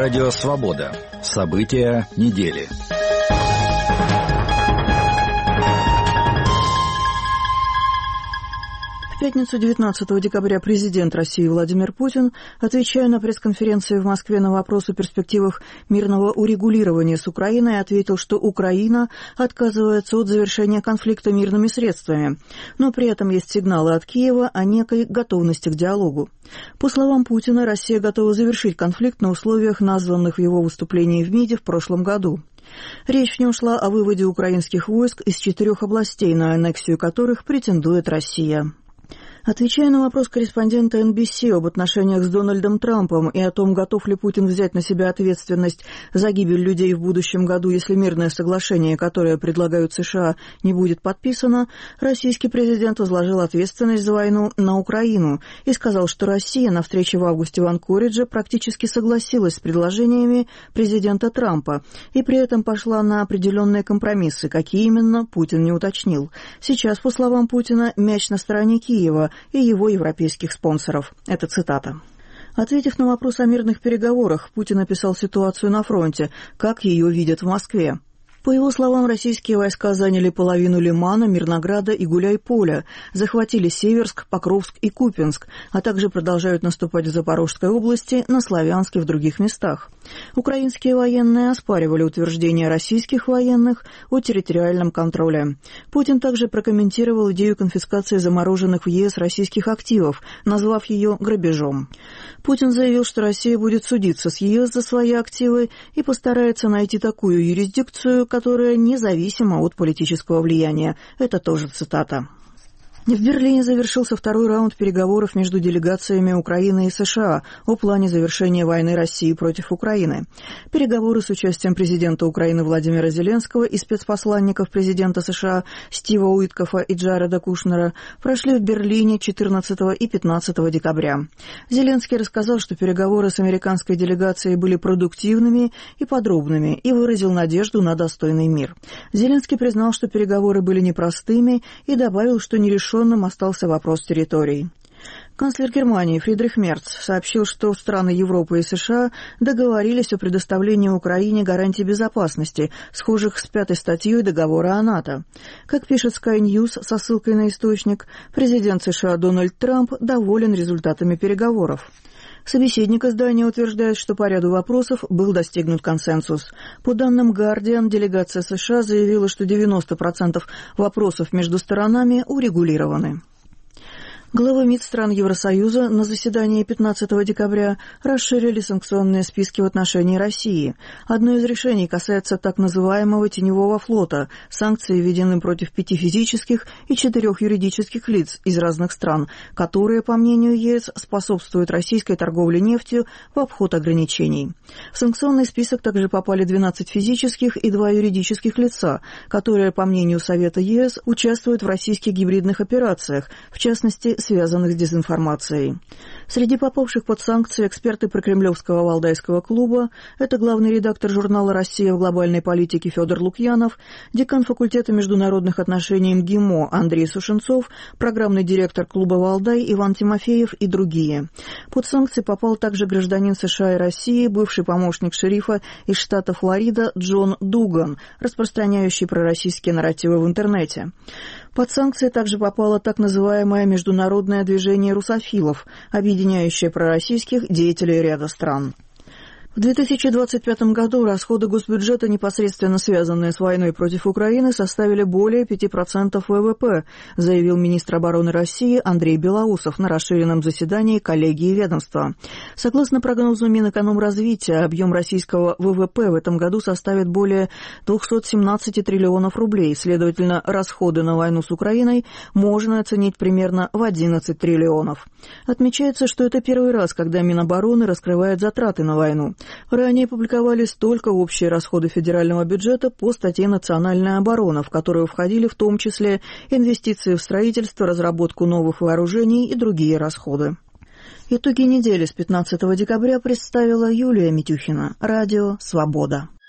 Радио «Свобода». События недели. В пятницу 19 декабря президент России Владимир Путин, отвечая на пресс-конференции в Москве на вопрос о перспективах мирного урегулирования с Украиной, ответил, что Украина отказывается от завершения конфликта мирными средствами, но при этом есть сигналы от Киева о некой готовности к диалогу. По словам Путина, Россия готова завершить конфликт на условиях, названных в его выступлении в МИДе в прошлом году. Речь в нем шла о выводе украинских войск из 4 областей, на аннексию которых претендует Россия. Отвечая на вопрос корреспондента NBC об отношениях с Дональдом Трампом и о том, готов ли Путин взять на себя ответственность за гибель людей в будущем году, если мирное соглашение, которое предлагают США, не будет подписано, российский президент возложил ответственность за войну на Украину и сказал, что Россия на встрече в августе в Анкоридже практически согласилась с предложениями президента Трампа и при этом пошла на определенные компромиссы. Какие именно, Путин не уточнил. Сейчас, по словам Путина, мяч на стороне Киева и его европейских спонсоров. Это цитата. Ответив на вопрос о мирных переговорах, Путин описал ситуацию на фронте, как ее видят в Москве. По его словам, российские войска заняли половину Лимана, Мирнограда и Гуляйполя, захватили Северск, Покровск и Купянск, а также продолжают наступать в Запорожской области, на Славянске и в других местах. Украинские военные оспаривали утверждения российских военных о территориальном контроле. Путин также прокомментировал идею конфискации замороженных в ЕС российских активов, назвав ее грабежом. Путин заявил, что Россия будет судиться с ЕС за свои активы и постарается найти такую юрисдикцию, которая независима от политического влияния. Это тоже цитата. В Берлине завершился второй раунд переговоров между делегациями Украины и США о плане завершения войны России против Украины. Переговоры с участием президента Украины Владимира Зеленского и спецпосланников президента США Стива Уиткофа и Джареда Кушнера прошли в Берлине 14 и 15 декабря. Зеленский рассказал, что переговоры с американской делегацией были продуктивными и подробными и выразил надежду на достойный мир. Зеленский признал, что переговоры были непростыми и добавил, что нерешенным остался вопрос территорий. Канцлер Германии Фридрих Мерц сообщил, что страны Европы и США договорились о предоставлении Украине гарантий безопасности, схожих с 5-й статьей договора о НАТО. Как пишет Sky News со ссылкой на источник, президент США Дональд Трамп доволен результатами переговоров. Собеседник издания утверждает, что по ряду вопросов был достигнут консенсус. По данным Guardian, делегация США заявила, что 90% вопросов между сторонами урегулированы. Главы МИД стран Евросоюза на заседании 15 декабря расширили санкционные списки в отношении России. Одно из решений касается так называемого теневого флота. Санкции введены против 5 физических и 4 юридических лиц из разных стран, которые, по мнению ЕС, способствуют российской торговле нефтью в обход ограничений. В санкционный список также попали 12 физических и 2 юридических лица, которые, по мнению Совета ЕС, участвуют в российских гибридных операциях, в частности, связанных с дезинформацией. Среди попавших под санкции эксперты прокремлевского Валдайского клуба — это главный редактор журнала «Россия в глобальной политике» Федор Лукьянов, декан факультета международных отношений МГИМО Андрей Сушенцов, программный директор клуба «Валдай» Иван Тимофеев и другие. Под санкции попал также гражданин США и России, бывший помощник шерифа из штата Флорида Джон Дуган, распространяющий пророссийские нарративы в интернете. Под санкции также попало так называемое международное движение русофилов, объединяющее пророссийских деятелей ряда стран. В 2025 году расходы госбюджета, непосредственно связанные с войной против Украины, составили более 5% ВВП, заявил министр обороны России Андрей Белоусов на расширенном заседании коллегии ведомства. Согласно прогнозу Минэкономразвития, объем российского ВВП в этом году составит более 217 триллионов рублей. Следовательно, расходы на войну с Украиной можно оценить примерно в 11 триллионов. Отмечается, что это первый раз, когда Минобороны раскрывает затраты на войну. Ранее публиковались только общие расходы федерального бюджета по статье «Национальная оборона», в которую входили в том числе инвестиции в строительство, разработку новых вооружений и другие расходы. Итоги недели с 15 декабря представила Юлия Митюхина. Радио «Свобода».